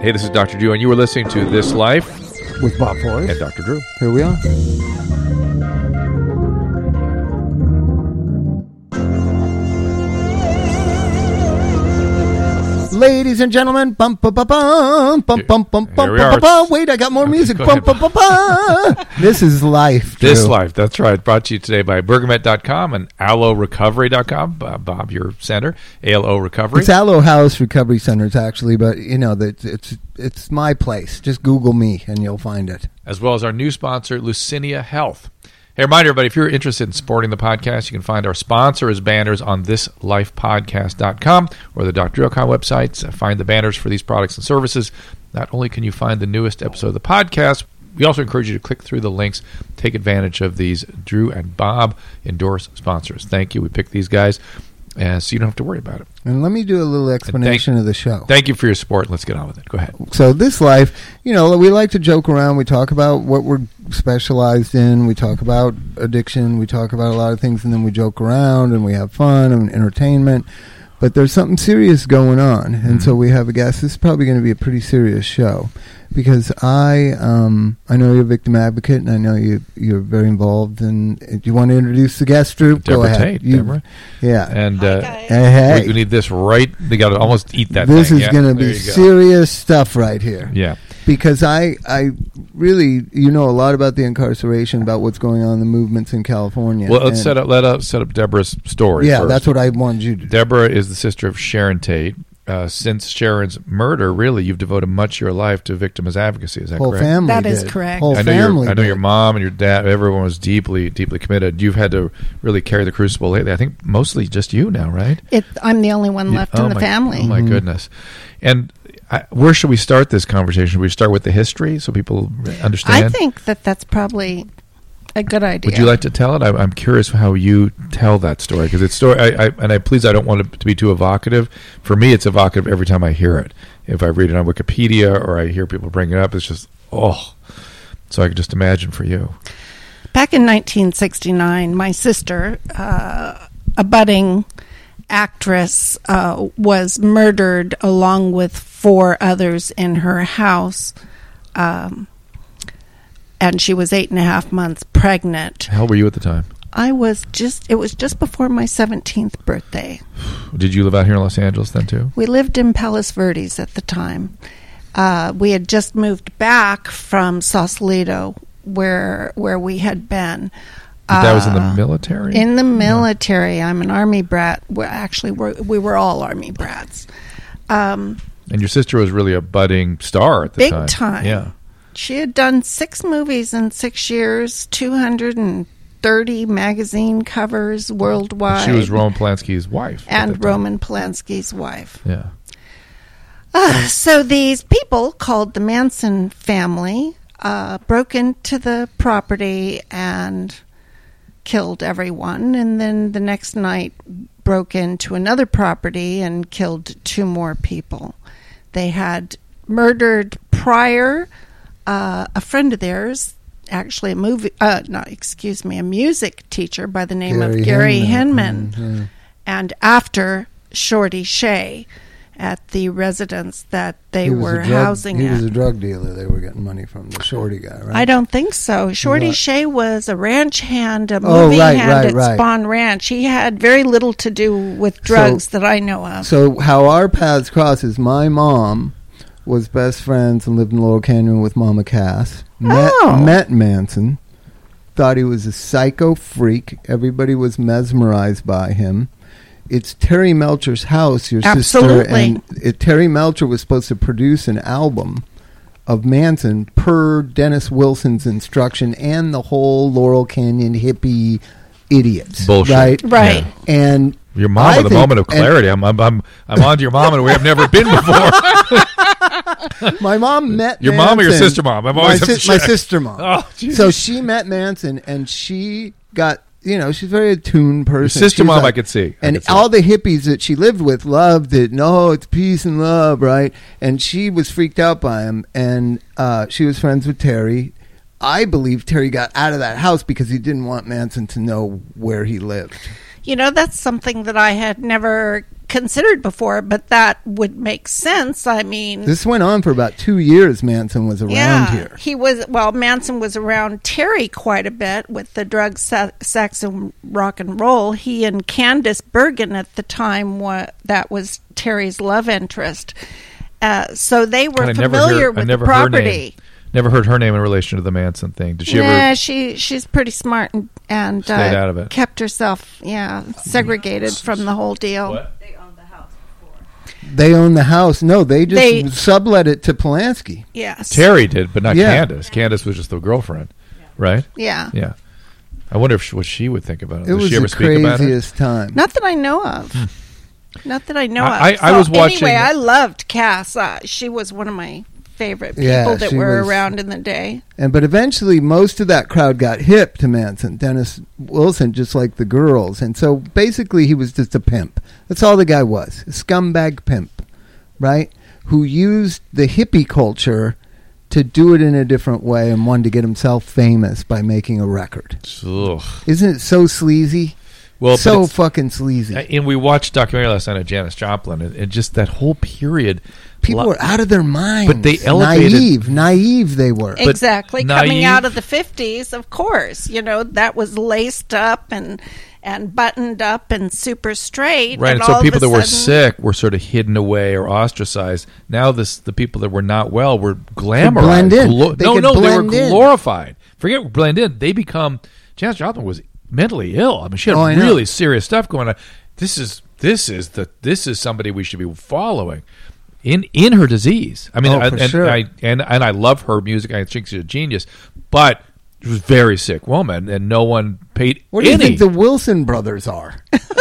Hey, this is Dr. Drew, and you were listening to This Life with Bob Forrest and Dr. Drew. Here we are. Ladies and gentlemen, bum bum bum bum bum bum bum bum bum bum. Wait, I got more music. Bum bum bum bum. This is Life. Drew. This Life, that's right. Brought to you today by Bergamet.com and AloRecovery.com. Bob, your center, ALO Recovery. It's Aloe House Recovery Centers, actually, but you know that it's my place. Just Google me and you'll find it. As well as our new sponsor, Lucinia Health. Hey, reminder, everybody, if you're interested in supporting the podcast, you can find our sponsor as banners on thislifepodcast.com or the Dr.com websites. Find the banners for these products and services. Not only can you find the newest episode of the podcast, we also encourage you to click through the links, take advantage of these Drew and Bob endorsed sponsors. Thank you. We picked these guys, so you don't have to worry about it. And let me do a little explanation of the show. Thank you for your support. Let's get on with it. Go ahead. So This Life, you know, we like to joke around. We talk about what we're specialized in. We talk about addiction. We talk about a lot of things, and then we joke around, and we have fun and entertainment. But there's something serious going on, and so we have a guest. This is probably going to be a pretty serious show because I know you're a victim advocate, and I know you're very involved. And do you want to introduce the guest, Drew? Deborah Go ahead. Tate, Deborah. Yeah. And hey. we need this right. They got to almost eat that This thing. is going to be serious stuff right here. Yeah. Because I really, you know a lot about the incarceration, about what's going on in the movements in California. Well, let's set up Deborah's story. Yeah, first. that's what I wanted you to do. Deborah is the sister of Sharon Tate. Since Sharon's murder, really, you've devoted much of your life to victims advocacy. Is that Whole correct? family That did. is correct. Whole I family know your did. mom and your dad, everyone was deeply, deeply committed. You've had to really carry the crucible lately. I think mostly just you now, right? I'm the only one left in the family. Oh, my goodness. And where should we start this conversation? Should we start with the history so people understand? I think that's probably a good idea. Would you like to tell it? I'm curious how you tell that story because it's story. I don't want it to be too evocative. For me, it's evocative every time I hear it. If I read it on Wikipedia or I hear people bring it up, it's just So I could just imagine for you. Back in 1969, my sister, a budding actress, was murdered along with 4 others in her house. And she was 8.5 months pregnant. How old were you at the time? It was just before my 17th birthday. Did you live out here in Los Angeles then too? We lived in Palos Verdes at the time. We had just moved back from Sausalito, where we had been. But that was in the military? In the military. I'm an Army brat. We were all Army brats. And your sister was really a budding star at the time. Big time. Yeah. She had done 6 movies in 6 years, 230 magazine covers worldwide. She was Roman Polanski's wife. And Roman Polanski's wife. Yeah. So these people called the Manson family broke into the property and killed everyone. And then the next night broke into another property and killed 2 more people. They had murdered prior a friend of theirs, actually a music teacher by the name of Gary Hinman. Mm-hmm. And after Shorty Shea at the residence that they were housing He at. was a drug dealer. They were getting money from the Shorty guy, right? I don't think so. Shorty Shea was a ranch hand, a movie hand at Spawn Ranch. He had very little to do with drugs that I know of. So how our paths cross is my mom was best friends and lived in Laurel Canyon with Mama Cass. Met Manson. Thought he was a psycho freak. Everybody was mesmerized by him. It's Terry Melcher's house, your sister. And Terry Melcher was supposed to produce an album of Manson per Dennis Wilson's instruction and the whole Laurel Canyon hippie idiots. Bullshit. Right. Yeah. And your mom with a moment of clarity. I'm on to your mom and we have never been before. My mom met your Manson. mom or your sister mom? I'm always my sister mom. Oh, geez. So she met Manson and she got, she's a very attuned person. Your sister mom, I could see. And all the hippies that she lived with loved it. No, it's peace and love, right? And she was freaked out by him. And she was friends with Terry. I believe Terry got out of that house because he didn't want Manson to know where he lived. That's something that I had never considered before, but that would make sense. I mean, this went on for about 2 years. Manson was around here. Manson was around Terry quite a bit with the drugs, sex, and rock and roll. He and Candace Bergen at the time, that was Terry's love interest. So they were familiar with the property. Never heard her name in relation to the Manson thing. Did she ever? Yeah, she's pretty smart and stayed out of it. Kept herself, segregated from the whole deal. What? They own the house. No, they just sublet it to Polanski. Yes. Terry did, but not Candace. Candace was just the girlfriend, right? Yeah. Yeah. I wonder what she would think about it. Does was she ever the speak about it? craziest time. Not that I know of. Not that I know of. I was watching. Anyway, I loved Cass. She was one of my favorite people that were around in the day. But eventually, most of that crowd got hip to Manson. Dennis Wilson, just like the girls. And so basically, he was just a pimp. That's all the guy was. A scumbag pimp, right? Who used the hippie culture to do it in a different way and wanted to get himself famous by making a record. Ugh. Isn't it so sleazy? Well, so fucking sleazy. And we watched a documentary last night of Janis Joplin, and just that whole period. People were out of their minds. But they elevated. Naive they were. Exactly. Coming out of the 50s, of course. That was laced up and buttoned up and super straight. Right, and so people that were sick were sort of hidden away or ostracized. Now the people that were not well were glamorized. Blend in. They were glorified. Forget blend in. They become... Janis Joplin was mentally ill. I mean, she had really serious stuff going on. This is somebody we should be following in her disease. I mean, sure. I love her music. I think she's a genius, but she was a very sick woman, and no one paid. What do you think the Wilson brothers are?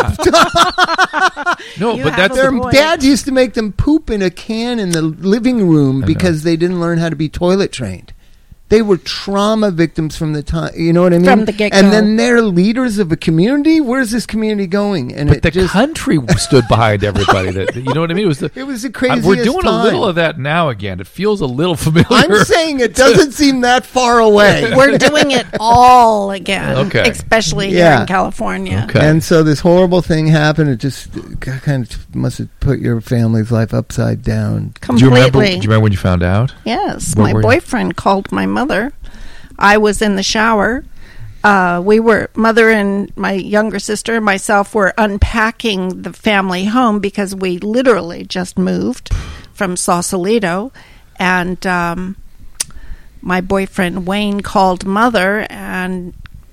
No, but that's their dad used to make them poop in a can in the living room because they didn't learn how to be toilet trained. They were trauma victims from the time, you know what I mean? From the get-go. And then they're leaders of a community. Where's this community going? And but the country stood behind everybody. You know what I mean? It was the craziest We're doing time. a little of that now again. It feels a little familiar. I'm saying it doesn't seem that far away. We're doing it all again, especially here in California. Okay. And so this horrible thing happened. It just kind of must have put your family's life upside down. Completely. Do you remember when you found out? Yes. My boyfriend called my mother. I was in the shower. Mother and my younger sister and myself were unpacking the family home because we literally just moved from Sausalito. And my boyfriend Wayne called Mother, and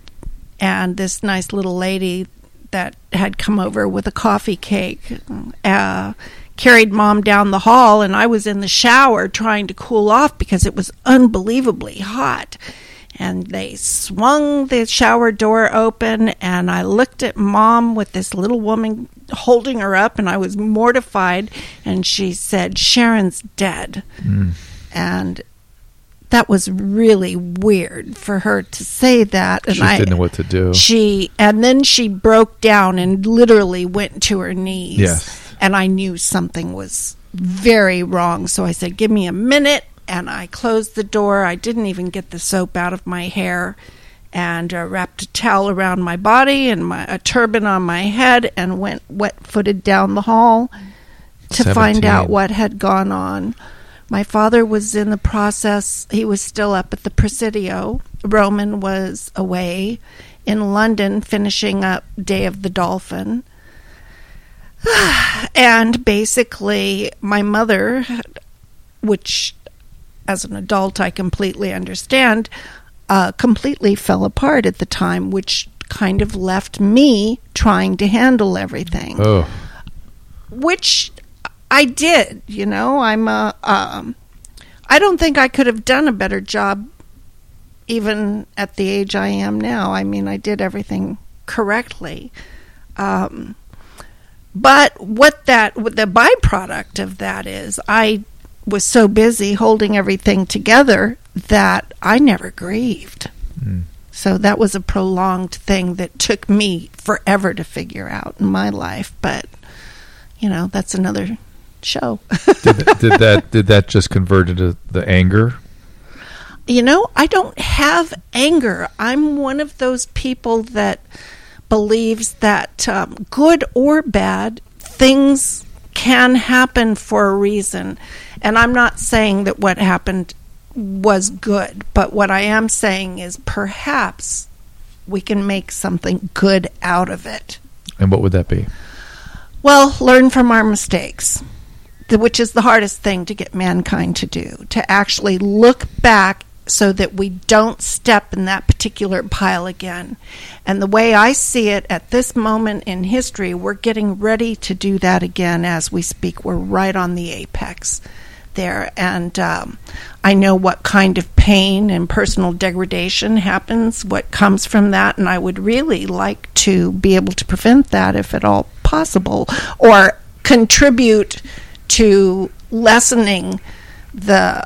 this nice little lady that had come over with a coffee cake carried Mom down the hall, and I was in the shower trying to cool off because it was unbelievably hot. And they swung the shower door open, and I looked at Mom with this little woman holding her up, and I was mortified. And she said, "Sharon's dead." And that was really weird for her to say that. And I didn't know what to do. And then she broke down and literally went to her knees. Yes. And I knew something was very wrong. So I said, "Give me a minute." And I closed the door. I didn't even get the soap out of my hair, and wrapped a towel around my body and a turban on my head, and went wet-footed down the hall to find out what had gone on. My father was in the process. He was still up at the Presidio. Roman was away in London finishing up Day of the Dolphin. And basically, my mother, which as an adult I completely understand, completely fell apart at the time, which kind of left me trying to handle everything. Oh. Which I did, I don't think I could have done a better job even at the age I am now. I mean, I did everything correctly. But what the byproduct of that is, I was so busy holding everything together that I never grieved. So that was a prolonged thing that took me forever to figure out in my life. But, that's another show. Did that just convert into the anger? I don't have anger. I'm one of those people that believes that good or bad things can happen for a reason. And I'm not saying that what happened was good, but what I am saying is perhaps we can make something good out of it. And what would that be? Well, learn from our mistakes, which is the hardest thing to get mankind to do, to actually look back so that we don't step in that particular pile again. And the way I see it at this moment in history, we're getting ready to do that again as we speak. We're right on the apex there. And I know what kind of pain and personal degradation happens, what comes from that, and I would really like to be able to prevent that if at all possible, or contribute to lessening the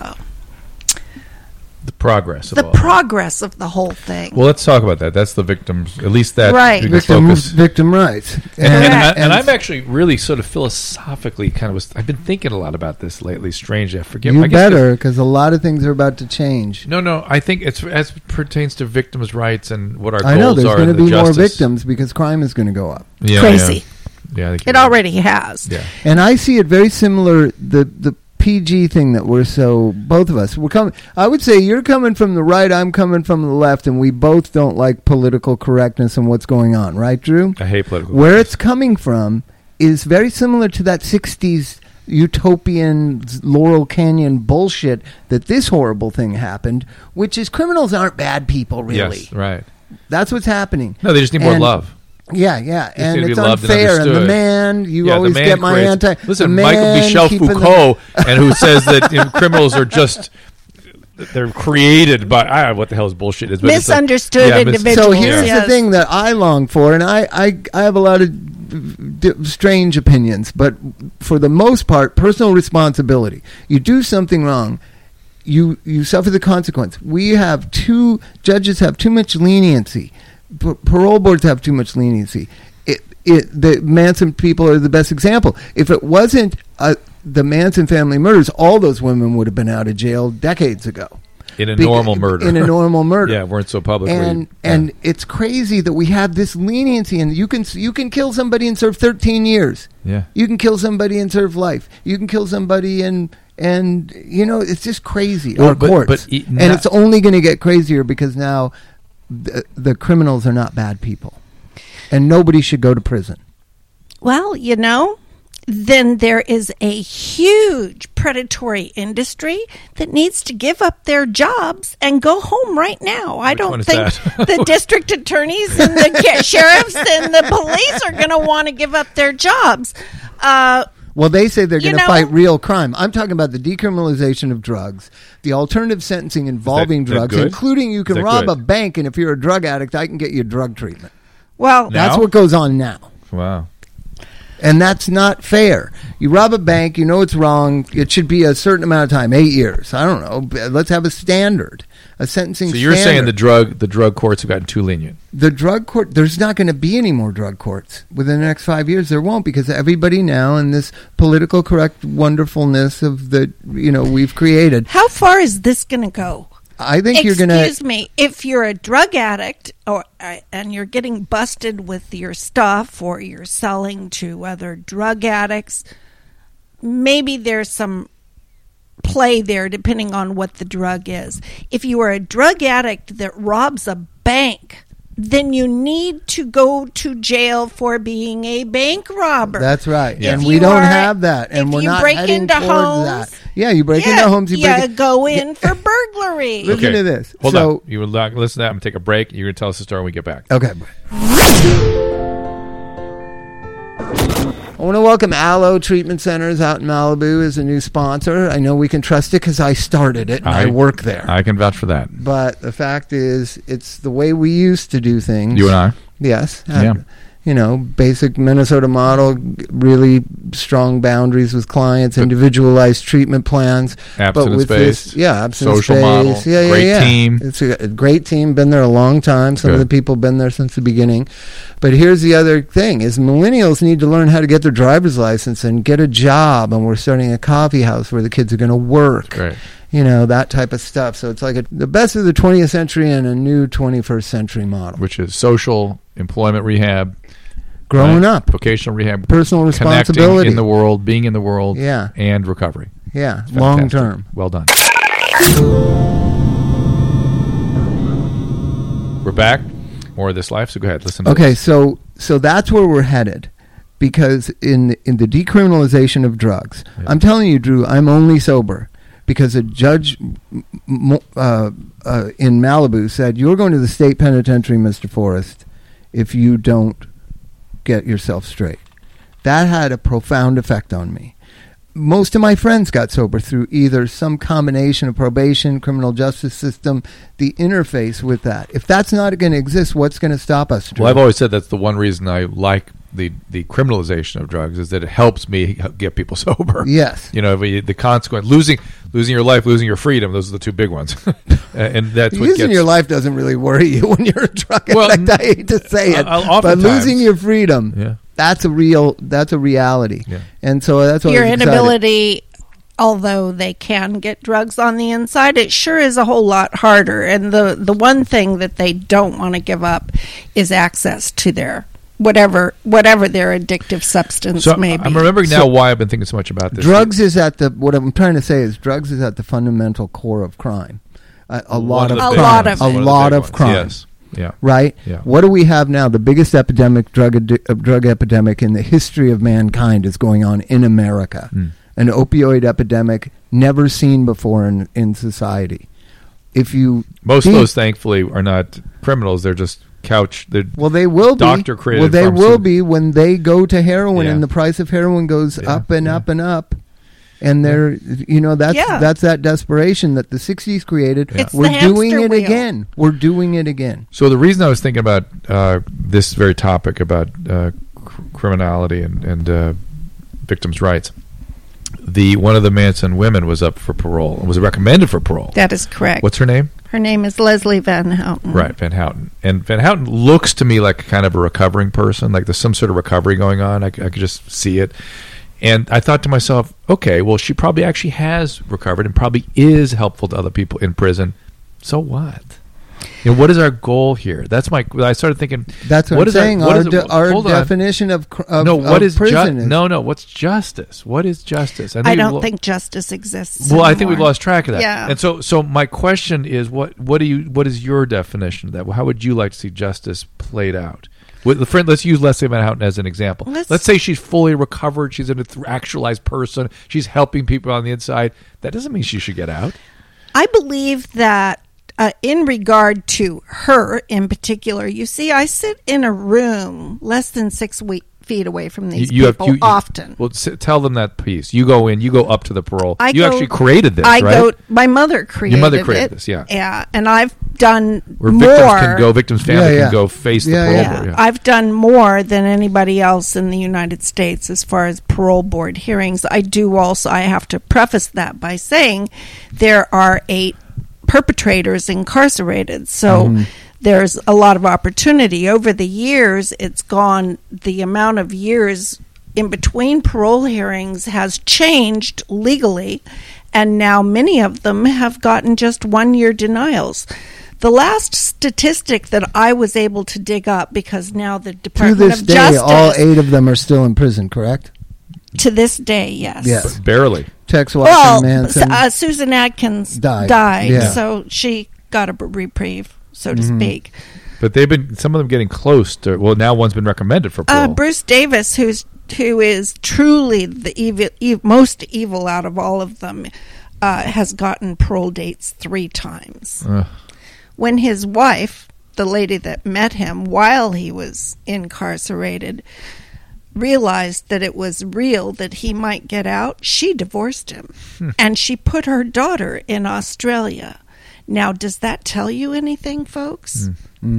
progress of progress of the whole thing. Well, let's talk about that. That's the victims, at least that right. Victim rights. And I'm actually really sort of philosophically I've been thinking a lot about this lately. Strangely, I forget. You better, because a lot of things are about to change. No, I think it's as it pertains to victims' rights and what our goals are. I know there's going to be justice. more victims because crime is going to go up. Yeah, crazy. Yeah, I think it already has. Yeah, and I see it very similar. The PG thing that both of us, we're coming. I would say you're coming from the right, I'm coming from the left, and we both don't like political correctness and what's going on, right, Drew? I hate political Where correctness. it's coming from is very similar to that 60s utopian Laurel Canyon bullshit that this horrible thing happened, which is criminals aren't bad people, really. Yes, right. That's what's happening. No, they just need more love. Yeah, and need to it's be loved and unfair. And the understood. man, you Yeah, always the man get my creates- anti. Listen, the Michael man Michel keeping Foucault, and who says that criminals are just they're created by what the hell is bullshit is, but misunderstood individuals. So here's yes. the thing that I long for, and I have a lot of strange opinions, but for the most part, personal responsibility. You do something wrong, you suffer the consequence. Judges have too much leniency. Parole boards have too much leniency. The Manson people are the best example. If it wasn't the Manson family murders, all those women would have been out of jail decades ago. In a normal murder. Yeah, weren't so publicly. And it's crazy that we have this leniency, and you can kill somebody and serve 13 years. Yeah. You can kill somebody and serve life. You can kill somebody and it's just crazy. Well, Our courts. and it's only going to get crazier because now the criminals are not bad people. And nobody should go to prison. Well, then there is a huge predatory industry that needs to give up their jobs and go home right now. I don't think the district attorneys and the sheriffs and the police are going to want to give up their jobs. Well, they say they're going to fight real crime. I'm talking about the decriminalization of drugs, the alternative sentencing involving drugs, including you can rob a bank, and if you're a drug addict, I can get you drug treatment. Well, that's what goes on now. Wow. And that's not fair. You rob a bank, it's wrong. It should be a certain amount of time, 8 years. I don't know. Let's have a standard, a sentencing standard. So you're saying the drug courts have gotten too lenient? The drug court, there's not going to be any more drug courts. Within the next 5 years, there won't, because everybody now in this political correct wonderfulness of we've created. How far is this going to go? I think you're going to... Excuse me, if you're a drug addict and you're getting busted with your stuff or you're selling to other drug addicts, maybe there's some play there depending on what the drug is. If you are a drug addict that robs a bank, then you need to go to jail for being a bank robber. That's right. Yeah. And we don't have that. And we're not heading towards that. Yeah, you break into homes. You go in for burglary. Listen to this. Hold on. You would listen to that. I'm going to take a break. You're going to tell us the story when we get back. Okay. I want to welcome Aloe Treatment Centers out in Malibu as a new sponsor. I know we can trust it because I started it and I work there. I can vouch for that. But the fact is, it's the way we used to do things. You and I? Yes. Yeah. Basic Minnesota model, really strong boundaries with clients, individualized treatment plans. Abstinence-based. Abstinence-based. Social model. Great team. It's a great team, been there a long time. Some of the people have been there since the beginning. But here's the other thing, is millennials need to learn how to get their driver's license and get a job, and we're starting a coffee house where the kids are going to work. Right. that type of stuff. So it's like the best of the 20th century and a new 21st century model. Which is social, employment rehab, Growing up. vocational rehab, Personal connecting responsibility. in the world, being in the world, Yeah. and recovery. Yeah, Fantastic. long term. Well done. We're back. More of This Life, so go ahead. Listen to Okay, this. so that's where we're headed. Because in the decriminalization of drugs, Yeah. I'm telling you, Drew, I'm only sober because a judge in Malibu said, "You're going to the state penitentiary, Mr. Forrest, if you don't get yourself straight." That had a profound effect on me. Most of my friends got sober through either some combination of probation, criminal justice system, the interface with that. If that's not going to exist, what's going to stop us, Drew? Well, I've always said that's the one reason I like the criminalization of drugs is that it helps me get people sober. Yes. The consequence, losing your life, losing your freedom, those are the two big ones. And that's what Losing gets your life doesn't really worry you when you're a drug Well, addict. I hate to say it, but oftentimes. losing your freedom, Yeah. that's a reality. Yeah. And so that's why Your I was excited. inability, although they can get drugs on the inside, it sure is a whole lot harder. And the one thing that they don't want to give up is access to their whatever their addictive substance So may be. I'm remembering now why I've been thinking so much about this. Drugs is at the, what I'm trying to say is drugs is at the fundamental core of crime. A lot of A crime. lot of A it. lot of crime. Yes. Yeah. Right? Yeah. What do we have now? The biggest drug epidemic in the history of mankind is going on in America. An opioid epidemic never seen before in society. Most of those, thankfully, are not criminals. They're just well, they will be. doctor-created Well, they will pharmaceutical- be when they go to heroin Yeah. and the price of heroin goes Yeah. up and Yeah. up and up. And that's that desperation that the 60s created. It's We're the doing hamster it wheel. again. We're doing it again. So the reason I was thinking about this very topic about criminality and victims' rights, one of the Manson women was up for parole and was recommended for parole. That is correct. What's her name? Her name is Leslie Van Houten. Right, Van Houten. And Van Houten looks to me like kind of a recovering person, like there's some sort of recovery going on. I could just see it. And I thought to myself, okay, well, she probably actually has recovered and probably is helpful to other people in prison. So what? What is our goal here? I started thinking. That's what I'm saying. Our definition of prison is. What's justice? What is justice? I don't think justice exists. Well, anymore. I think we've lost track of that. Yeah. And so my question is, what is your definition of that? How would you like to see justice played out? Let's use Leslie Van Houten as an example. Let's say she's fully recovered. She's an actualized person. She's helping people on the inside. That doesn't mean she should get out. I believe that in regard to her in particular, you see, I sit in a room less than 6 feet away from these people often. Well, tell them that piece. You go in, you go up to the parole. You actually created this, right? My mother created it. Your mother created this, yeah. Yeah, and I've done where more. Victims' family can go face the parole board. Yeah. I've done more than anybody else in the United States as far as parole board hearings. I have to preface that by saying there are 8 perpetrators incarcerated. So there's a lot of opportunity. Over the years, the amount of years in between parole hearings has changed legally, and now many of them have gotten just 1-year denials. The last statistic that I was able to dig up, because now the Department of Justice... all 8 of them are still in prison, correct? To this day, yes. Yes. Barely. Tex Watson, Manson. Susan Atkins died yeah. so she got a reprieve, so to speak. But some of them getting close to. Well, now one's been recommended for parole. Bruce Davis, who is truly the most evil out of all of them, has gotten parole dates 3 times. When his wife, the lady that met him while he was incarcerated, realized that it was real that he might get out, she divorced him. And she put her daughter in Australia. Now, does that tell you anything, folks?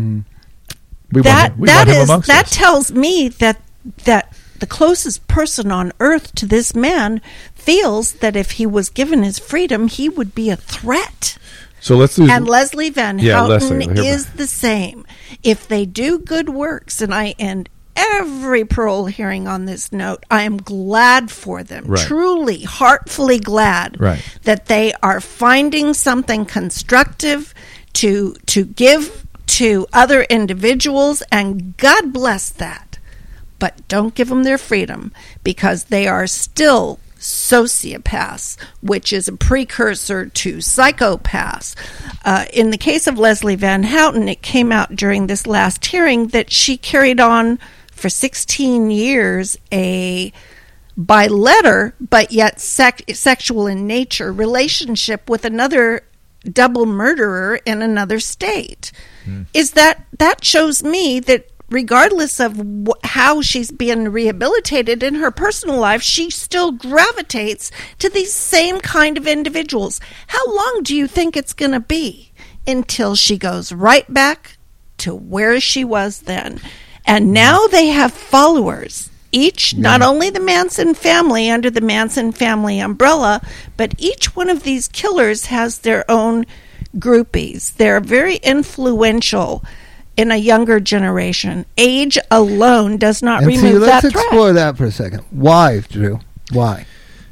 That tells me that the closest person on earth to this man feels that if he was given his freedom, he would be a threat. So let's lose. And Leslie Van Houten is the same. If they do good works, and every parole hearing on this note. I am glad for them, Right. truly, heartfully glad Right. that they are finding something constructive to give to other individuals, and God bless that. But don't give them their freedom, because they are still sociopaths, which is a precursor to psychopaths. In the case of Leslie Van Houten, it came out during this last hearing that she carried on for 16 years by letter, but yet sexual in nature, relationship with another double murderer in another state. Is that shows me that regardless of how she's being rehabilitated in her personal life, she still gravitates to these same kind of individuals. How long do you think it's going to be until she goes right back to where she was then? And now they have followers. Each, not only the Manson family under the Manson family umbrella, but each one of these killers has their own groupies. They're very influential in a younger generation. Age alone does not And remove let's that threat. explore that for a second. Why, Drew? Why?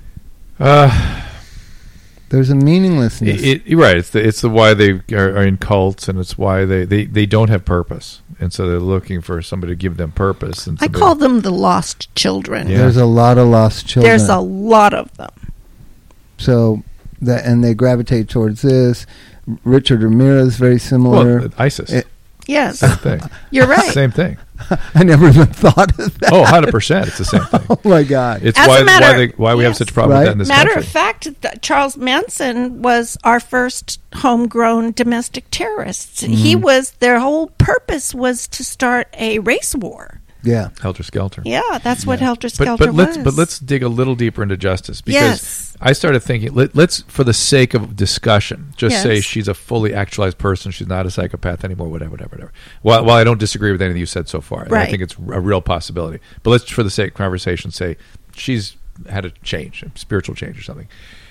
There's a meaninglessness. You're right. It's the why they are in cults, and it's why they don't have purpose, and so they're looking for somebody to give them purpose. And I call them the lost children. Yeah. There's a lot of lost children. There's a lot of them. So and they gravitate towards this. Richard Ramirez, very similar. Well, ISIS. Yes, Same thing. you're right. Same thing. I never even thought of that. Oh, 100%. It's the same thing. Oh my God! It's As a matter- why we have yes. such a problem with Right. that in this Matter country. of fact, Charles Manson was our first homegrown domestic terrorist. He was, their whole purpose was to start a race war. Yeah. Helter Skelter. Yeah, that's what Helter Skelter but was. let's dig a little deeper into justice, because Yes. I started thinking, let's for the sake of discussion just Yes. say she's a fully actualized person, she's not a psychopath anymore, whatever. While I don't disagree with anything you said so far, and I Right. think it's a real possibility, but let's for the sake of conversation say she's had a change, a spiritual change or something.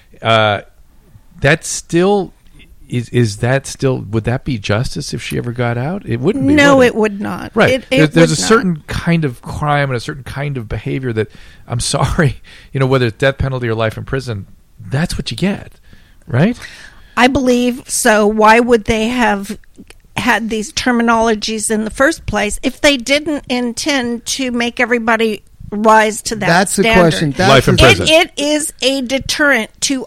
That's still is that still, would that be justice if she ever got out? It wouldn't be. No, would it would not. Right. It There's would a not. certain kind of crime and a certain kind of behavior that, I'm sorry, whether it's death penalty or life in prison, that's what you get, right? I believe so. Why would they have had these terminologies in the first place if they didn't intend to make everybody rise to that That's the standard? question. That's Life in the- prison. It is a deterrent to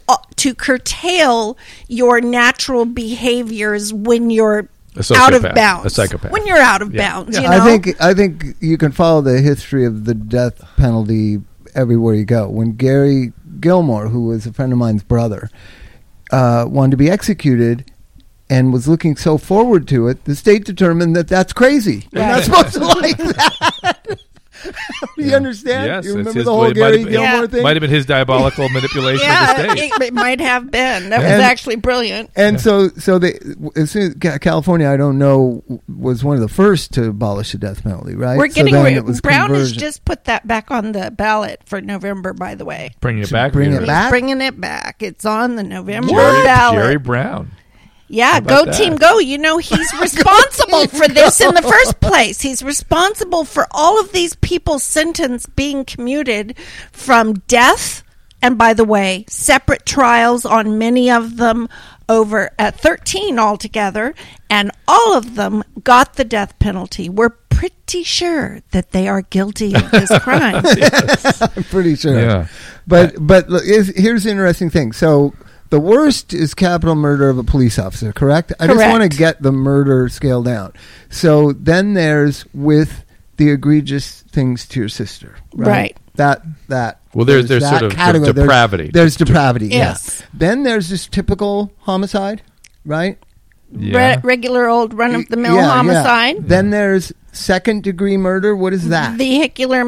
curtail your natural behaviors when you're A out of sociopath, bounds. a psychopath. When you're out of Yeah. bounds, Yeah. you know. I think you can follow the history of the death penalty everywhere you go. When Gary Gilmore, who was a friend of mine's brother, wanted to be executed and was looking so forward to it, the state determined that that's crazy. You're not supposed to like that. Do you understand? Yes, you it's remember his- the whole it might Gary have been- Gilmore Yeah. thing? Might have been his diabolical manipulation Yeah, of the state. it might have been. That was And- actually brilliant. And so they, as soon as California, I don't know, was one of the first to abolish the death penalty, right? We're So getting then it was Brown has conversion. just put that back on the ballot for November. By the way, Bringing it back. bring it Jerry. back? He's bringing it back. It's on the November Jerry, ballot. Jerry Brown. Yeah, about go that? team, go. He's responsible for this in the first place. He's responsible for all of these people's sentence being commuted from death. And by the way, separate trials on many of them, over at 13 altogether, and all of them got the death penalty. We're pretty sure that they are guilty of this crime. I'm pretty sure. Yeah. But look, here's the interesting thing. So the worst is capital murder of a police officer, correct? I just Correct. want to get the murder scale down. So then there's with the egregious things to your sister, right? Right. That. Well, there's that sort of category. depravity. There's depravity. Yes. Yeah. Then there's just typical homicide, right? Yeah. Regular old run-of-the-mill Yeah, yeah. homicide. Then there's second degree murder. What is that? Vehicular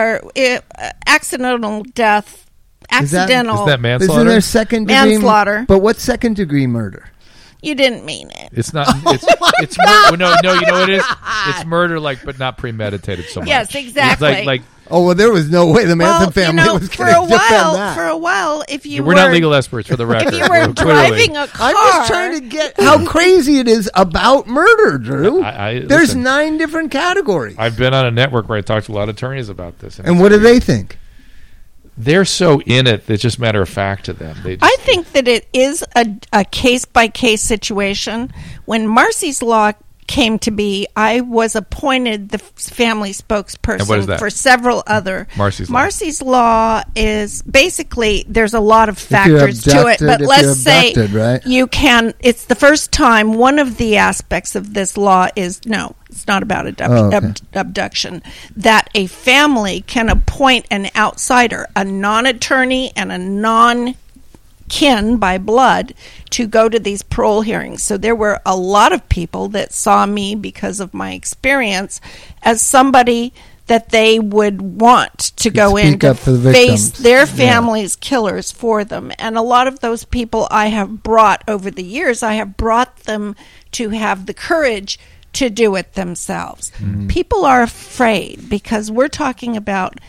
accidental death. Is that- Accidental. Is that manslaughter? Isn't there second degree Manslaughter. But what's second degree murder? You didn't mean it. It's not. It's no. You know what it is? It's murder, but not premeditated so much. Yes, exactly. It's Oh, well, there was no way the Manson family was going to defend that. For a while, if you we're not legal experts for the record. If you were driving a car, I'm just trying to get how crazy it is about murder, Drew. There's 9 different categories. I've been on a network where I talked to a lot of attorneys about this, and what do they think? They're so in it; it's just matter of fact to them. I think that it is a case by case situation. When Marcy's Law came to be, I was appointed the family spokesperson for several other. Marcy's Law is basically, there's a lot of factors to it, but let's say you can, it's the first time one of the aspects of this law is, no, it's not about abduction, that a family can appoint an outsider, a non-attorney and a non-kin by blood, to go to these parole hearings. So there were a lot of people that saw me, because of my experience, as somebody that they would want to go in to face their family's killers for them. And a lot of those people I have brought over the years, I have brought them to have the courage to do it themselves. People are afraid because we're talking about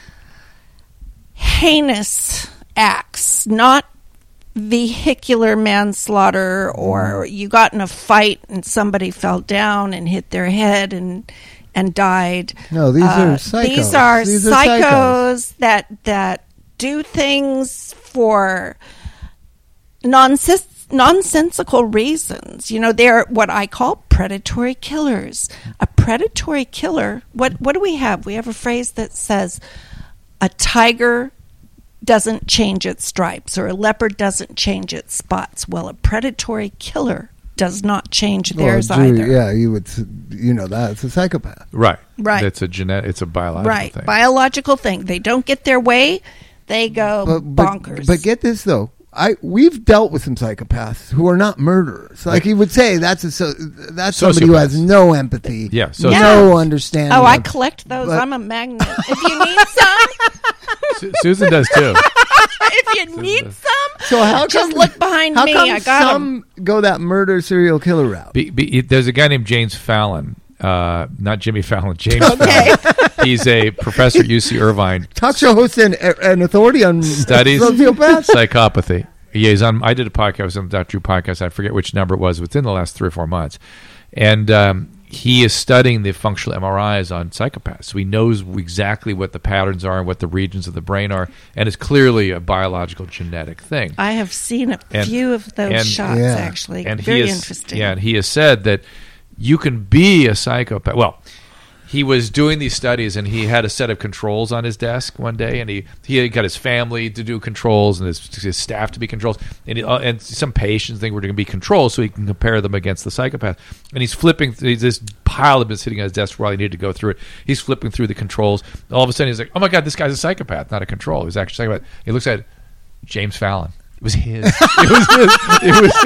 heinous acts, not vehicular manslaughter, or you got in a fight and somebody fell down and hit their head and died. No, these are psychos. These are psychos that do things for nonsensical reasons. You know, they're what I call predatory killers. A predatory killer, what do we have? We have a phrase that says a tiger doesn't change its stripes, or a leopard doesn't change its spots. Well, a predatory killer does not change theirs either. Yeah, you would, that's a psychopath. Right. It's a it's a biological thing. Biological thing. They don't get their way, they go bonkers. But get this though. We've dealt with some psychopaths who are not murderers. Like you would say, that's somebody who has no empathy, no understanding. Oh, I collect those. I'm a magnet. If you need some, Susan does too. If you need some, so how just look behind me. I got some go that murder serial killer route. There's a guy named James Fallon. Not Jimmy Fallon, James Fallon. He's a professor at UC Irvine. Talk show host and authority on studies psychopathy. Yeah, he's on. I did a podcast on the Dr. Drew podcast. I forget which number it was within the last 3 or 4 months, and he is studying the functional MRIs on psychopaths. So he knows exactly what the patterns are and what the regions of the brain are, and it's clearly a biological genetic thing. I have seen a few of those shots actually. And very interesting. Yeah, and he has said that you can be a psychopath. Well, he was doing these studies, and he had a set of controls on his desk one day, and he got his family to do controls and his staff to be controls, and some patients think we're going to be controls so he can compare them against the psychopath. And he's flipping through this pile had been sitting on his desk while he needed to go through it. He's flipping through the controls. All of a sudden, he's like, "Oh my God, this guy's a psychopath, not a control. He's actually a psychopath." He looks at James Fallon. It was his. It was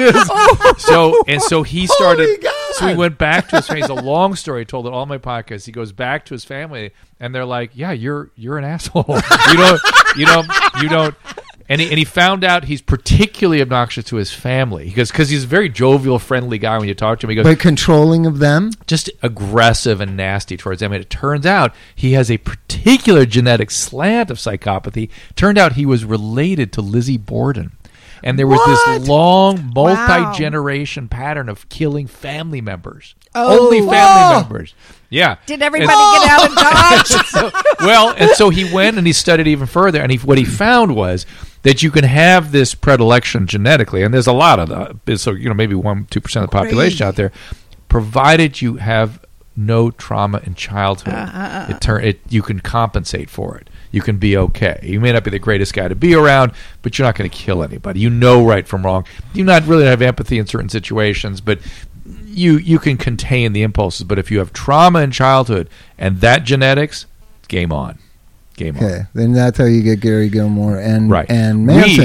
his. So he started. So he went back to his family. It's a long story. I told it all in my podcast. He goes back to his family, and they're like, "Yeah, you're an asshole. You don't." And he found out he's particularly obnoxious to his family because he's a very jovial, friendly guy when you talk to him. He goes, but controlling of them, just aggressive and nasty towards them. And it turns out he has a particular genetic slant of psychopathy. Turned out he was related to Lizzie Borden. And there was this long, multi-generation pattern of killing family members. Only family members. Yeah. Did everybody get out of Dodge? And so he went and he studied even further. And what he found was that you can have this predilection genetically, and there's a lot of that. So, maybe 1-2% of the population out there, provided you have no trauma in childhood. You can compensate for it. You can be okay. You may not be the greatest guy to be around, but you're not going to kill anybody. You know right from wrong. You not really have empathy in certain situations, but you can contain the impulses. But if you have trauma in childhood and that genetics, game on. Okay, then that's how you get Gary Gilmore and Manson.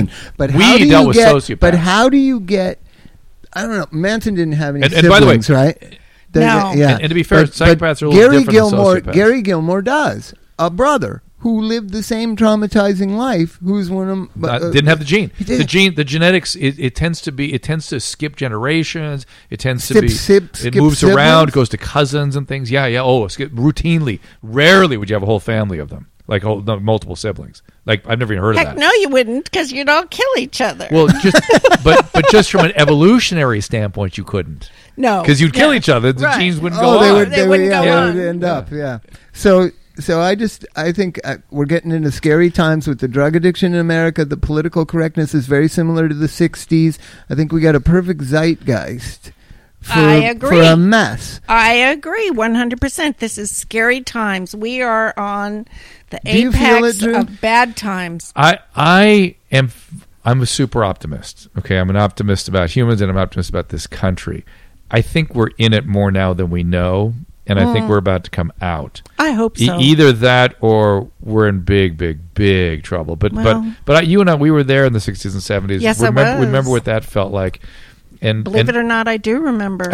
We dealt with sociopaths. But how do you get? I don't know. Manson didn't have any siblings, and by the way, right? No. Yeah. And to be fair, psychopaths are a little different than sociopaths. Gary Gilmore does. A brother who lived the same traumatizing life, who's one of didn't have the gene. The genetics. It tends to skip generations. It tends to it moves around. It goes to cousins and things. Yeah. Oh, skip routinely. Rarely would you have a whole family of them. like multiple siblings. Like I've never even heard of Heck, that. no, you wouldn't, because you don't kill each other. Well, but just from an evolutionary standpoint, you couldn't. No, Because you'd kill each other. The Right. genes wouldn't Oh, go they on. would. They wouldn't go They on. would end up. Yeah. So I think we're getting into scary times with the drug addiction in America. The political correctness is very similar to the '60s. I think we got a perfect zeitgeist I agree. for a mess. I agree 100%. This is scary times. We are on the Do you feel apex it, Drew? of bad times. I'm a super optimist. Okay, I'm an optimist about humans, and I'm an optimist about this country. I think we're in it more now than we know, and I think we're about to come out. I hope so. Either that, or we're in big trouble. But you and I, we were there in the '60s and '70s. Yes, I was. Remember what that felt like. And Believe it or not, I do remember.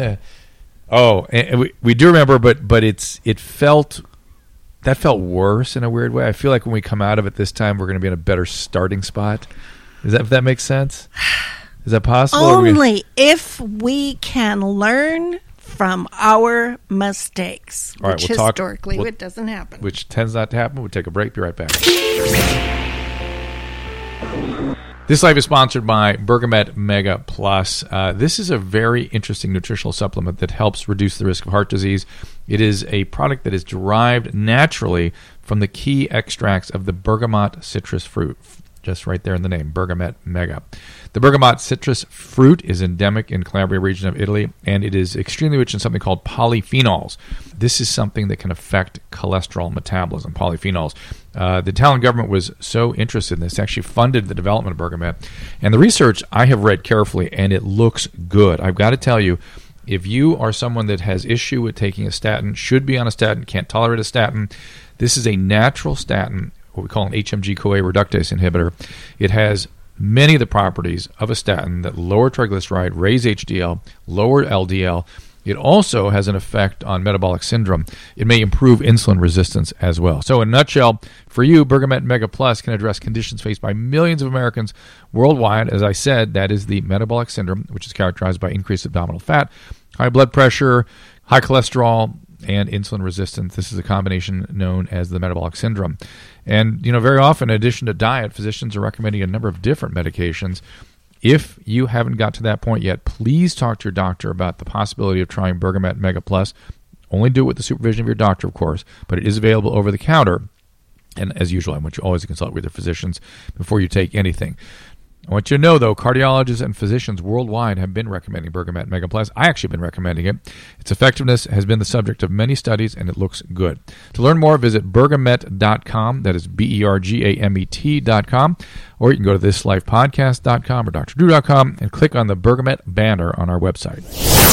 and we do remember, but it felt worse in a weird way. I feel like when we come out of it this time, we're going to be in a better starting spot. If that makes sense? Is that possible? Only if we can learn from our mistakes, All right, which we'll talk- historically we'll- it doesn't happen. Which tends not to happen. We'll take a break. Be right back. This life is sponsored by Bergamet Mega Plus. This is a very interesting nutritional supplement that helps reduce the risk of heart disease. It is a product that is derived naturally from the key extracts of the bergamot citrus fruit. Just right there in the name, Bergamet Mega. The bergamot citrus fruit is endemic in Calabria region of Italy, and it is extremely rich in something called polyphenols. This is something that can affect cholesterol metabolism, polyphenols. The Italian government was so interested in this, actually funded the development of bergamot. And the research I have read carefully, and it looks good. I've got to tell you, if you are someone that has issue with taking a statin, should be on a statin, can't tolerate a statin, this is a natural statin, what we call an HMG-CoA reductase inhibitor. It has many of the properties of a statin that lower triglyceride, raise HDL, lower LDL. It also has an effect on metabolic syndrome. It may improve insulin resistance as well. So in a nutshell, for you, Bergamet Mega Plus can address conditions faced by millions of Americans worldwide. As I said, that is the metabolic syndrome, which is characterized by increased abdominal fat, high blood pressure, high cholesterol, and insulin resistance. This is a combination known as the metabolic syndrome. And, very often, in addition to diet, physicians are recommending a number of different medications. If you haven't got to that point yet, please talk to your doctor about the possibility of trying Bergamet Mega Plus. Only do it with the supervision of your doctor, of course, but it is available over the counter. And as usual, I want you always to consult with your physicians before you take anything. I want you to know, though, cardiologists and physicians worldwide have been recommending Bergamet Mega Plus. I actually have been recommending it. Its effectiveness has been the subject of many studies, and it looks good. To learn more, visit bergamet.com. That is BERGAMET.com. Or you can go to thislifepodcast.com or drdrew.com and click on the Bergamet banner on our website.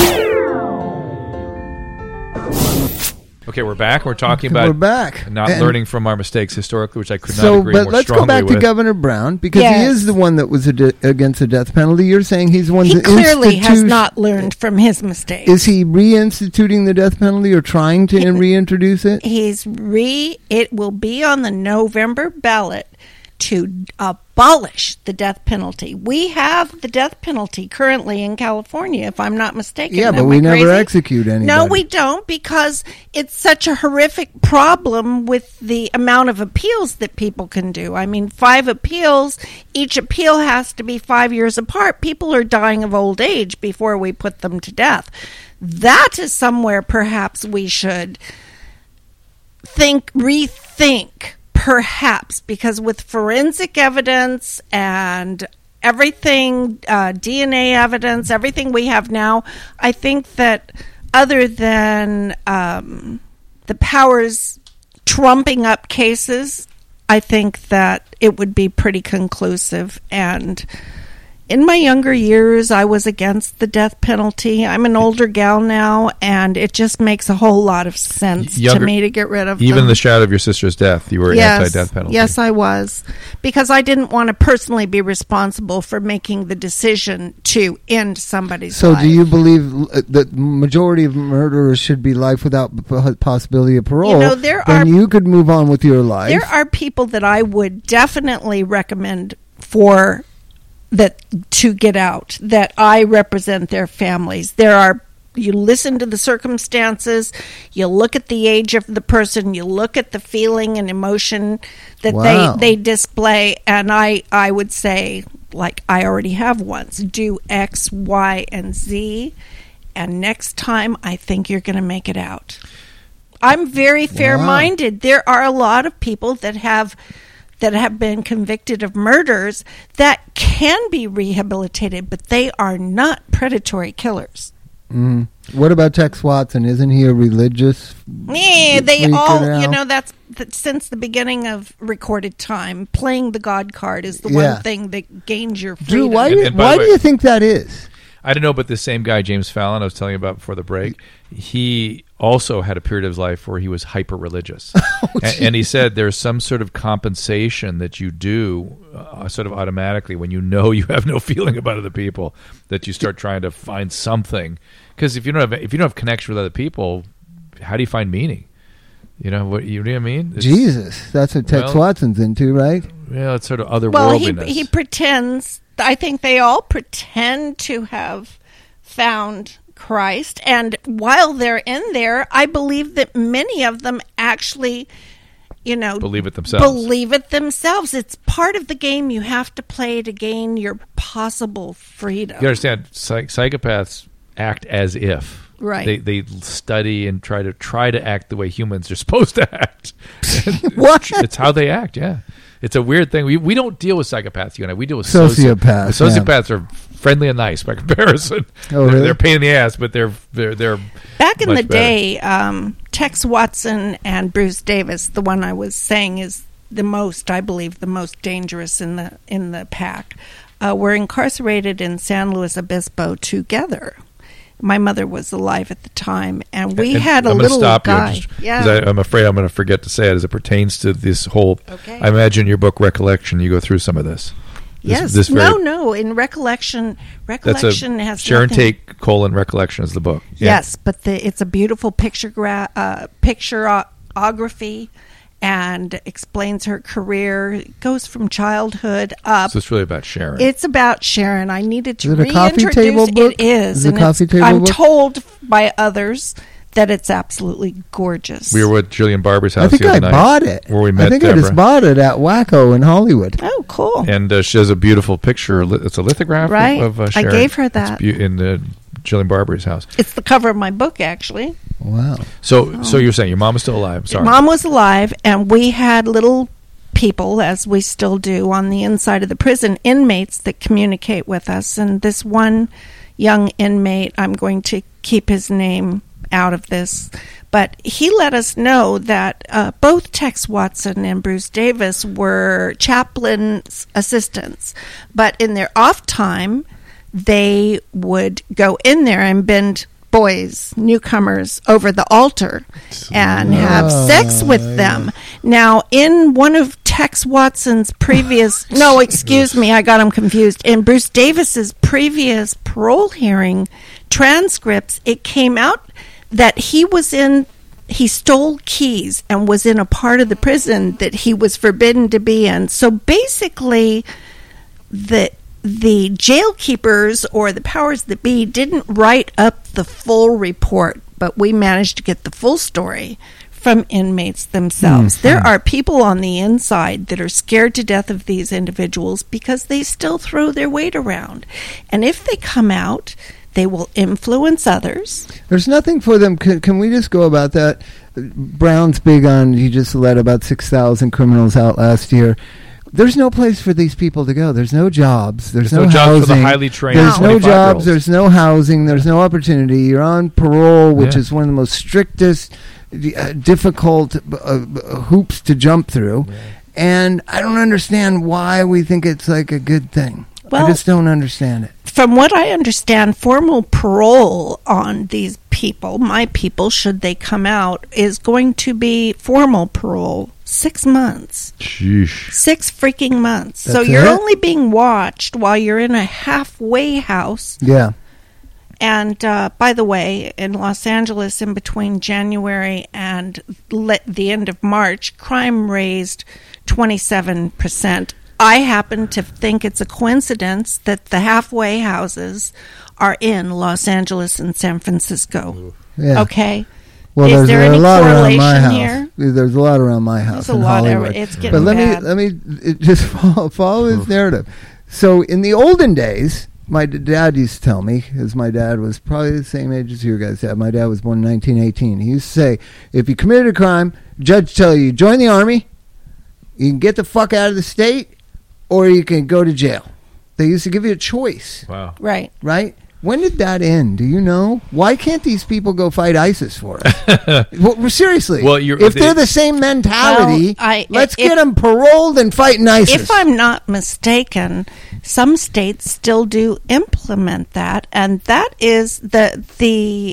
Okay, we're back. We're talking about not learning from our mistakes historically, which I could not agree more strongly with. But let's go back to Governor Brown, because he is the one that was against the death penalty. You're saying he's the one that he clearly has not learned from his mistakes. Is he reinstituting the death penalty or trying to reintroduce it? It will be on the November ballot to abolish the death penalty. We have the death penalty currently in California, if I'm not mistaken. Yeah, but we never execute anybody. No, we don't, because it's such a horrific problem with the amount of appeals that people can do. I mean, 5 appeals, each appeal has to be 5 years apart. People are dying of old age before we put them to death. That is somewhere perhaps we should rethink. Perhaps, because with forensic evidence and everything, DNA evidence, everything we have now, I think that other than the powers trumping up cases, I think that it would be pretty conclusive. And in my younger years, I was against the death penalty. I'm an older gal now, and it just makes a whole lot of sense to me to get rid of even in the shadow of your sister's death, you were anti-death penalty. Yes, I was. Because I didn't want to personally be responsible for making the decision to end somebody's life. So do you believe that the majority of murderers should be life without possibility of parole? You could move on with your life. There are people that I would definitely recommend to get out, that I represent their families. There are You listen to the circumstances, you look at the age of the person, you look at the feeling and emotion that Wow. they display, and I would say, like I already have once, do X, Y, and Z, and next time I think you're going to make it out. I'm very fair-minded. There are a lot of people that have been convicted of murders that can be rehabilitated, but they are not predatory killers. What about Tex Watson? Isn't he a religious? Yeah, they freak all, around? that's since the beginning of recorded time, playing the God card is the Yeah. one thing that gains your Drew, freedom. why And by why the do way- you think that is? I don't know, but the same guy, James Fallon, I was telling you about before the break, he also had a period of his life where he was hyper-religious. And he said there's some sort of compensation that you do sort of automatically when you know you have no feeling about other people, that you start trying to find something. Because if you don't have connection with other people, how do you find meaning? You know what I mean? It's, Jesus, that's what Tex well- Watson's into, right? Well, it's sort of Well, otherworldliness. he pretends. I think they all pretend to have found Christ, and while they're in there, I believe that many of them actually, believe it themselves. Believe it themselves. It's part of the game you have to play to gain your possible freedom. You understand? Psychopaths act as if. Right. They study and try to act the way humans are supposed to act. What? It's how they act. Yeah. It's a weird thing. We don't deal with psychopaths, you and I. We deal with Sociopaths, Sociopaths are friendly and nice by comparison. Oh, really? They're a pain in the ass, but they're Back in much the better. day, Tex Watson and Bruce Davis, the one I was saying is the most dangerous in the pack, were incarcerated in San Luis Obispo together. My mother was alive at the time, and we had a I'm little stop guy. You just, Yeah. 'cause I'm afraid I'm going to forget to say it as it pertains to this whole. Okay. I imagine your book Recollection. You go through some of this. Yes. This very- No. In Recollection That's has Sharon nothing. Tate : Recollection is the book. Yeah. Yes, but it's a beautiful pictureography, and explains her career. It goes from childhood up. So it's really about Sharon. It's about Sharon. I needed to Is it a coffee reintroduce. table book? It is. Is it a and coffee table I'm book? told by others that it's absolutely gorgeous. We were at Jillian Barber's house I think the I other night. bought it. Where we met I think Deborah. I just bought it at Wacko in Hollywood. Oh, cool. And she has a beautiful picture. It's a lithograph Right. of I Sharon. gave her that. It's in Jillian Barber's house. It's the cover of my book, actually. Wow. So you're saying your mom is still alive? Sorry. Mom was alive, and we had little people, as we still do, on the inside of the prison, inmates that communicate with us. And this one young inmate, I'm going to keep his name out of this, but he let us know that both Tex Watson and Bruce Davis were chaplain's assistants, but in their off time, they would go in there and bend boys, newcomers, over the altar and have sex with them. Now, in one of Tex Watson's previous, no, excuse me, I got him confused. In Bruce Davis's previous parole hearing transcripts, it came out that he stole keys and was in a part of the prison that he was forbidden to be in. So basically, the jail keepers or the powers that be didn't write up the full report, but we managed to get the full story from inmates themselves. There are people on the inside that are scared to death of these individuals because they still throw their weight around. And if they come out, they will influence others. There's nothing for them. Can we just go about that? Brown's big on, he just let about 6,000 criminals out last year. There's no place for these people to go. There's no jobs. There's no jobs housing. for the highly trained There's no 25-year-olds. jobs. There's no housing. There's no opportunity. You're on parole, which Yeah. is one of the most strictest, difficult hoops to jump through. Yeah. And I don't understand why we think it's like a good thing. Well, I just don't understand it. From what I understand, formal parole on these people, my people, should they come out, is going to be formal parole 6 months. Sheesh. 6 freaking months. So That's you're it? only being watched while you're in a halfway house. Yeah. And by the way, in Los Angeles, in between January and the end of March, crime raised 27% I happen to think it's a coincidence that the halfway houses are in Los Angeles and San Francisco. Yeah. Okay. Well, Is there there's any a lot around my correlation house. here? There's a lot around my house. There's a in lot. Hollywood. It's getting But bad. let me just follow this narrative. So in the olden days, my dad used to tell me, because my dad was probably the same age as you guys have. My dad was born in 1918. He used to say, if you committed a crime, judge tell you, join the army, you can get the fuck out of the state, or you can go to jail. They used to give you a choice. Wow. Right. Right? When did that end? Do you know? Why can't these people go fight ISIS for us? Well, seriously. Well, if they're the same mentality, Well, let's get them paroled and fighting ISIS. If I'm not mistaken, some states still do implement that, and that is the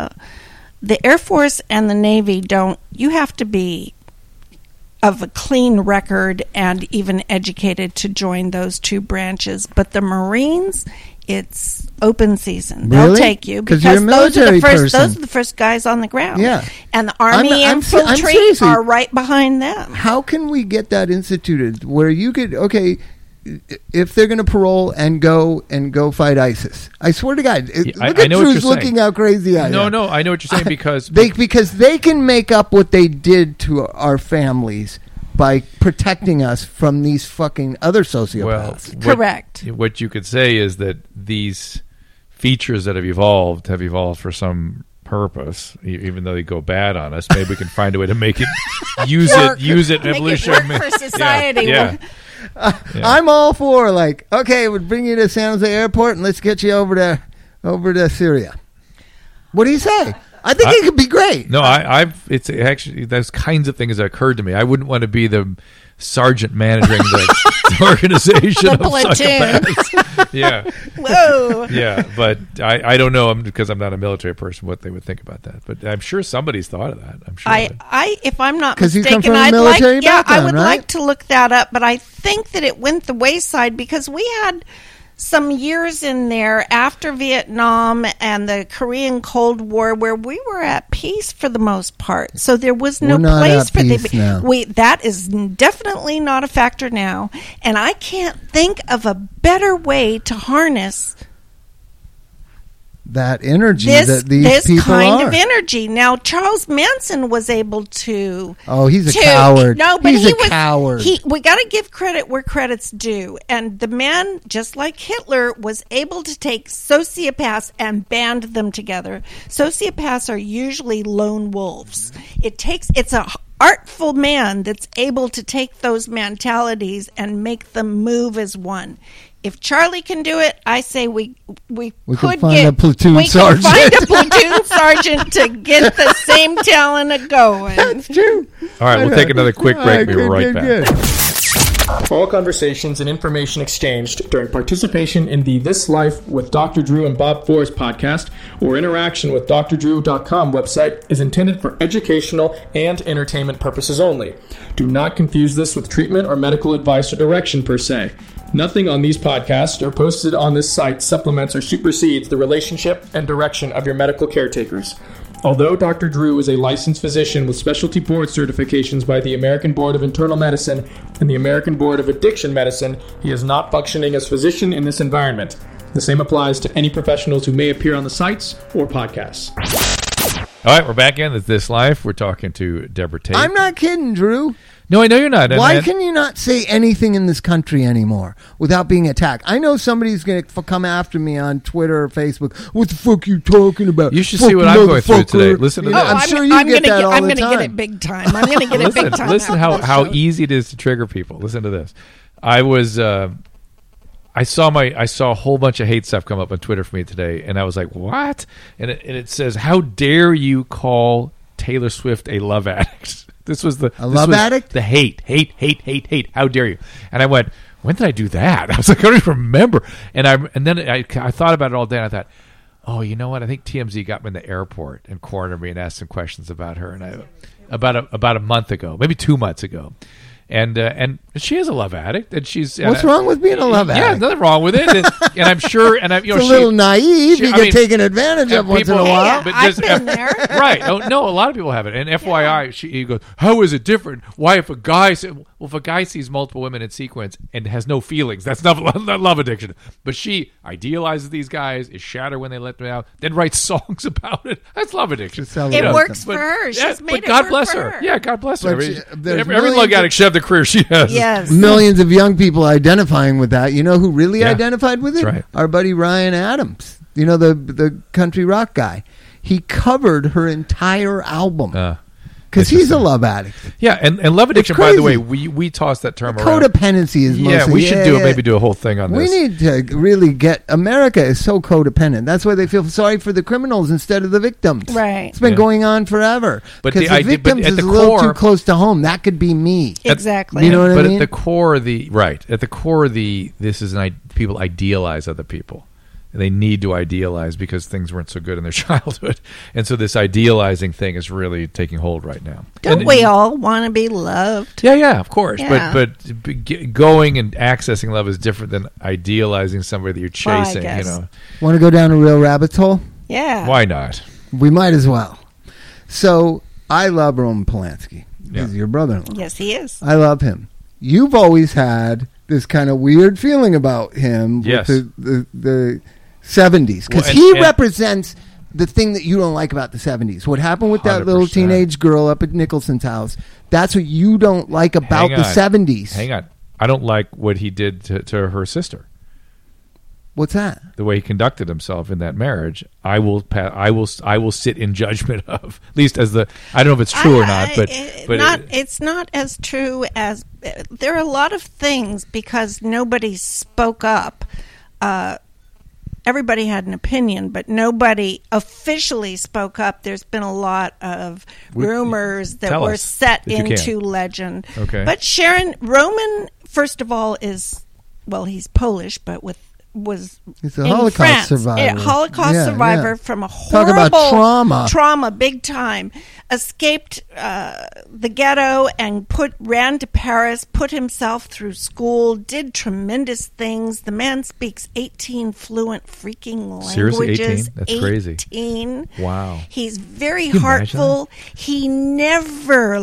Air Force and the Navy don't. You have to be of a clean record and even educated to join those two branches, but the Marines, it's open season. They'll Really? take you 'Cause because you're a military those person. are the first guys on the ground. Yeah. And the Army I'm infantry seriously- are right behind them. How can we get that instituted where you could, okay, if they're going to parole and go fight ISIS? I swear to God, I look know at what Drew's you're looking saying. how crazy I am. No, I know what you're saying because because they can make up what they did to our families by protecting us from these fucking other sociopaths. Correct. What you could say is that these features that have evolved for some purpose, even though they go bad on us. Maybe we can find a way to make it use it Make evolution. it work for society. Yeah. I'm all for okay, we'll bring you to San Jose Airport and let's get you over to Syria. What do you say? I think it could be great. No, it's actually those kinds of things that occurred to me. I wouldn't want to be the sergeant managing the organization The of platoon. psychopaths. Yeah. Whoa. Yeah, but I don't know because I'm not a military person what they would think about that. But I'm sure somebody's thought of that. I'm sure. If I'm not 'Cause you mistaken, come from a I'd military like, I background, would right? like to look that up, but I think that it went the wayside because we had some years in there after Vietnam and the Korean Cold War where we were at peace for the most part. So there was no We're not place at for peace now. that is definitely not a factor now, and I can't think of a better way to harness That energy this that these people kind are. of energy. Now, Charles Manson was able to. Oh, he's a coward. No, but he's he a was. coward. We got to give credit where credit's due, and the man, just like Hitler, was able to take sociopaths and band them together. Sociopaths are usually lone wolves. It's a artful man that's able to take those mentalities and make them move as one. If Charlie can do it, I say we could find a platoon sergeant. We could find a platoon sergeant to get the same talent a going. That's true. All right, we'll take another quick break. We'll be right back. Good. All conversations and information exchanged during participation in the This Life with Dr. Drew and Bob Forrest podcast or interaction with drdrew.com website is intended for educational and entertainment purposes only. Do not confuse this with treatment or medical advice or direction per se. Nothing on these podcasts or posted on this site supplements or supersedes the relationship and direction of your medical caretakers. Although Dr. Drew is a licensed physician with specialty board certifications by the American Board of Internal Medicine and the American Board of Addiction Medicine, he is not functioning as physician in this environment. The same applies to any professionals who may appear on the sites or podcasts. All right, we're back in This Life. We're talking to Deborah Tate. I'm not kidding, Drew. No, I know you're not. Why can you not say anything in this country anymore without being attacked? I know somebody's going to come after me on Twitter or Facebook. What the fuck are you talking about? You should see what I'm going through today. Listen to this. I'm sure you get that all I'm the going to time. get it big time. I'm going to get it big time. Listen how easy it is to trigger people. Listen to this. I was I saw a whole bunch of hate stuff come up on Twitter for me today, and I was like, what? And it says, how dare you call Taylor Swift a love addict? This was the love addict? The hate. How dare you? And I went, when did I do that? I was like, I don't even remember. And then I thought about it all day, and I thought, oh, you know what? I think TMZ got me in the airport and cornered me and asked some questions about her. And about a month ago, maybe 2 months ago. And she is a love addict, and she's What's wrong with being a love addict? Yeah, nothing wrong with it. And I'm sure, and it's a little naive. You get taken advantage of once in a while. But I've been there. Right? Oh no, a lot of people have it. And FYI, he goes, "How is it different? Why if a guy said, Well, if a guy sees multiple women in sequence and has no feelings, that's not love addiction. But she idealizes these guys, is shattered when they let them out, then writes songs about it. That's love addiction. It works for her. She's made it God work bless for her. her. Yeah, God bless her. There's Every millions drug addict should have the career she has. Yes. Millions of young people identifying with that. You know who really Yeah. identified with it? That's right. Our buddy Ryan Adams. You know, the country rock guy. He covered her entire album because he's a love addict. Yeah, and love addiction, by the way, we toss that term around. Codependency is mostly. Yeah, we should maybe do a whole thing on We this. need to really get. America is so codependent. That's why they feel sorry for the criminals instead of the victims. Right. It's been going on forever. But Because the the idea- but victims at is the a little core- too close to home. That could be me. Exactly. You know what I But mean? at the core of this is people idealize other people. They need to idealize because things weren't so good in their childhood. And so this idealizing thing is really taking hold right now. Don't we all want to be loved? Yeah, of course. Yeah. But going and accessing love is different than idealizing somebody that you're Well, I chasing, guess. Want to go down a real rabbit hole? Yeah. Why not? We might as well. So I love Roman Polanski. Yeah. He's your brother-in-law. Yes, he is. I love him. You've always had this kind of weird feeling about him Yes. with the 70s. Because Well, he and- represents the thing that you don't like about the 70s. What happened with that little 100%. teenage girl up at Nicholson's house, that's what you don't like about Hang the on. 70s. Hang on. I don't like what he did to her sister. What's that? The way he conducted himself in that marriage, I will sit in judgment of. At least as I don't know if it's true or not, but It's not as true as there are a lot of things because nobody spoke up. Everybody had an opinion, but nobody officially spoke up. There's been a lot of rumors that Tell were us, set if you can. into legend. Okay. But Roman, first of all, he's Polish, but He's a in Holocaust France. survivor. Yeah, Holocaust Yeah, survivor yeah. from a Talk horrible about trauma. big time. Escaped the ghetto and ran to Paris, put himself through school, did tremendous things. The man speaks 18 fluent freaking languages. Seriously, 18? That's crazy. 18. Wow. He's very Can you imagine heartful. He never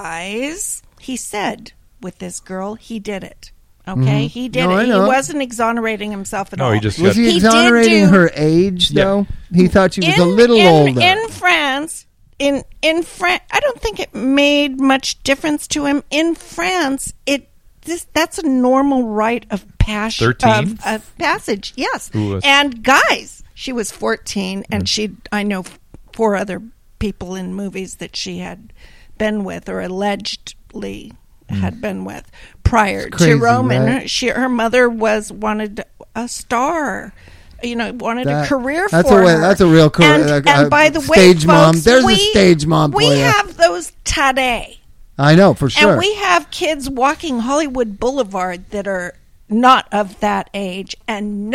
lies. He said with this girl, he did it. Okay, he did No, I it. He know. wasn't exonerating himself at No, all. he just Was he He did exonerating do- her age, though? He thought she was a In- little in, older. in France. In France, I don't think it made much difference to him. In France, that's a normal rite of passion 13? of passage. Yes, Who was- and guys, she was 14, and I know 4 other people in movies that she had been with or allegedly had been with prior It's crazy, to Roman. right? Her mother wanted a star. Wanted a career that's for a way- her. that's a real career- And by the way, stage mom. folks, There's a stage mom We for ya. have those today. I know, for sure. And we have kids walking Hollywood Boulevard that are not of that age, and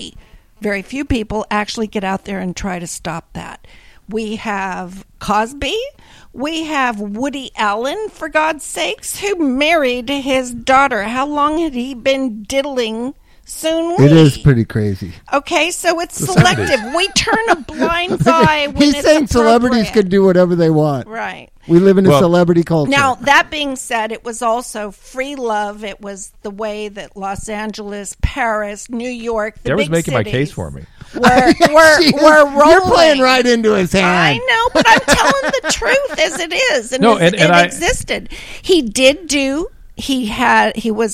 very few people actually get out there and try to stop that. We have Cosby. We have Woody Allen, for God's sakes, who married his daughter. How long had he been diddling Soon It is pretty crazy. Okay, so it's The selective. 70s. We turn a blind eye when He's it's saying celebrities appropriate. can do whatever they want. Right. We live in a Well, celebrity culture. Now, that being said, it was also free love. It was the way that Los Angeles, Paris, New York, the Deborah's big making my cities case for me. Were She is. rolling. You're playing right into his I hand. know, but I'm telling the truth as it is, and No, as and it I- existed. He did do. He had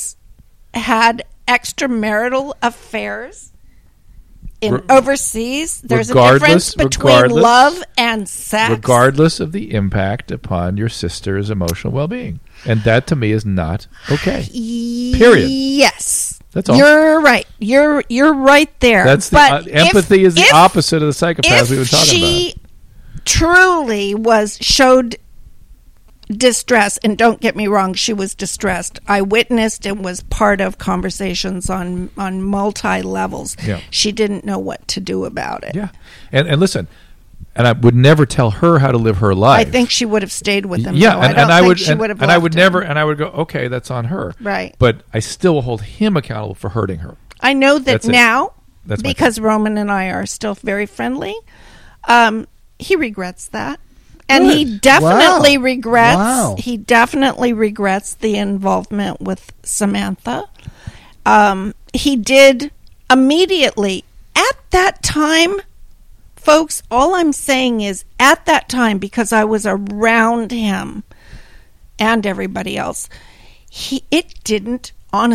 extramarital affairs in Re- overseas. There's a regardless- difference between regardless- love and sex. Regardless of the impact upon your sister's emotional well-being. And that, to me, is not okay. Period. Yes. That's all. You're right. You're right there. That's the But empathy is the if- opposite of the psychopaths we were talking She truly showed distress, and don't get me wrong, she was distressed. I witnessed and was part of conversations on multi levels. Yeah. She didn't know what to do about it. about. Yeah. And listen, and I would never tell her how to live her life. I think she would have stayed with him. Yeah, though. and, I don't and I think would, she and, would have and I would left him. never, and I would go, okay, that's on her. Right. But I still will hold him accountable for hurting her. I know that That's it. now, That's my because Roman and I are still very friendly. He regrets that, And he definitely Wow. regrets. Wow. He definitely regrets the involvement with Samantha. He did immediately at that time. Folks, all I'm saying is at that time, because I was around him and everybody else, it didn't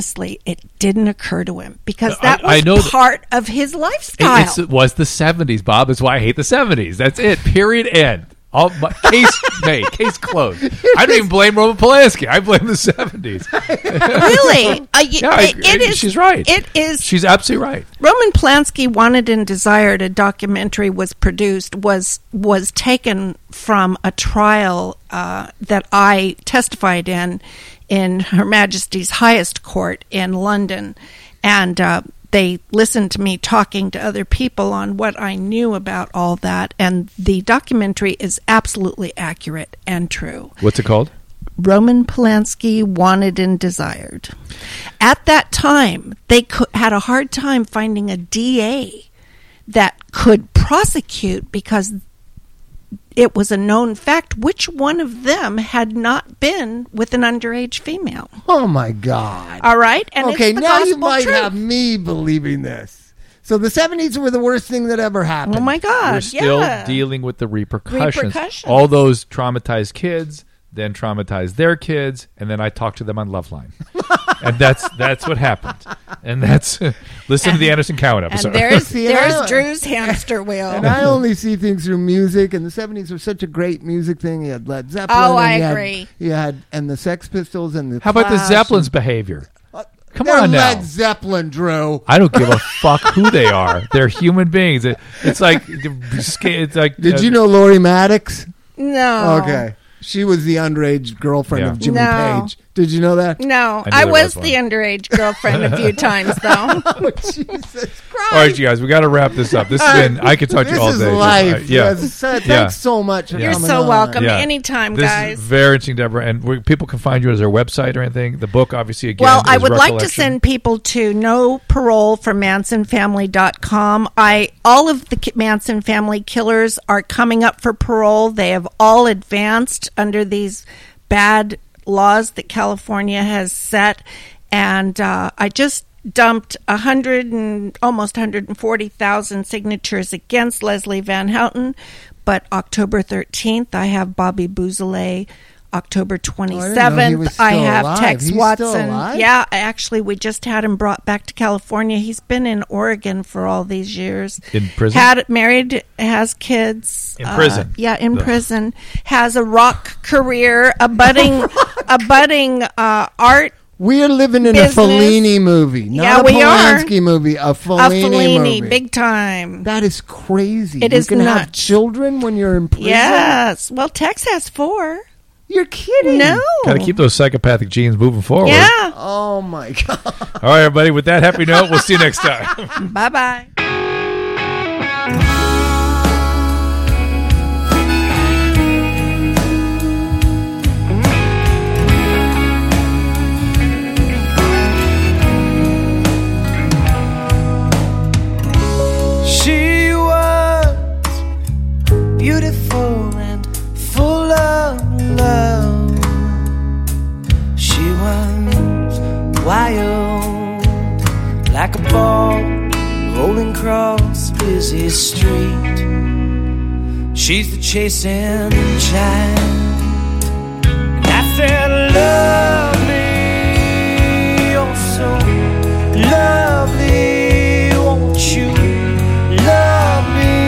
occur to him, because that was part of his lifestyle. It was the 70s, Bob. That's why I hate the 70s. That's it. Period. End. Case closed. I don't even blame Roman Polanski. I blame the 70s. Really? She's right. It is. She's absolutely right. Roman Polanski, Wanted and Desired, a documentary was produced, was taken from a trial that I testified in Her Majesty's highest court in London. And they listened to me talking to other people on what I knew about all that. And the documentary is absolutely accurate and true. What's it called? Roman Polanski, Wanted and Desired. At that time, they had a hard time finding a DA that could prosecute, because it was a known fact which one of them had not been with an underage female. Oh, my God. All right? And okay, it's the now you gospel might truth. have me believing this. So the 70s were the worst thing that ever happened. Oh, my God. We're still yeah. dealing with the repercussions. Repercussions. All those traumatized kids then traumatize their kids, and then I talk to them on Loveline. And that's what happened. And that's listen to the Anderson Cowan episode. And there's See, I- Drew's hamster wheel. And I only see things through music, and the 70s were such a great music thing. You had Led Zeppelin. Oh, I and agree. You had and the Sex Pistols and the How about the Clash Zeppelins' and- behavior? Come They're on now. Led Zeppelin, Drew. I don't give a fuck who they are. They're human beings. It's like Did you know Lori Maddox? No. Okay. She was the underage girlfriend Yeah. of Jimmy No. Page. Did you know that? No. I knew I there was was one. the underage girlfriend a few times, though. Oh, Jesus Christ. All right, you guys, we got to wrap this up. This has been. I could talk to you all This day. is life. Yeah. Thanks Yeah. so much for You're coming so on. welcome. Yeah. Anytime, This guys. is very interesting, Deborah. And people can find you as their website or anything. The book, obviously, again. Well, I is would like to Recollection. send people to No Parole for MansonFamily.com. All of the Manson family killers are coming up for parole. They have all advanced under these bad laws that California has set. And I just dumped almost 140,000 signatures against Leslie Van Houten. But October 13th, I have Bobby Bouzoulet. October Oh, I didn't know he 27th, was I still have alive. Tex He's still Watson. alive? Yeah, actually, we just had him brought back to California. He's been in Oregon for all these years. In prison? Married, has kids. In prison? Yeah, in Ugh. prison. Has a rock career, a budding art. We're living in Business. a Fellini movie, not Yeah, a we are. Polanski movie, a A Fellini movie. big time. That is crazy. It you is can have nuts. children when you're in prison? Yes. Well, Tex has 4. You're kidding. No. Got to keep those psychopathic genes moving forward. Yeah. Oh, my God. All right, everybody. With that happy note, we'll see you next time. Bye-bye. She was beautiful and full of love. She was wild like a ball rolling across a busy street. She's the chasing child. And I said, love me, oh so lovely, won't you love me,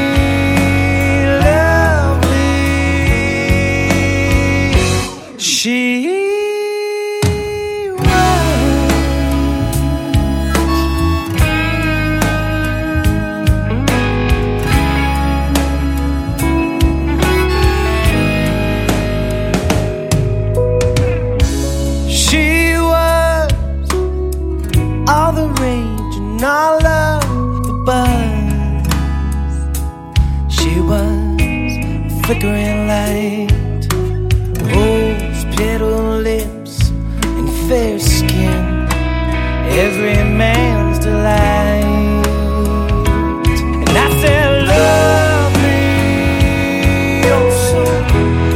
lovely. She all the rage and all of the buzz. She was a flickering light, rose petal lips and fair skin, every man's delight. And I said, love me, oh so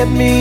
me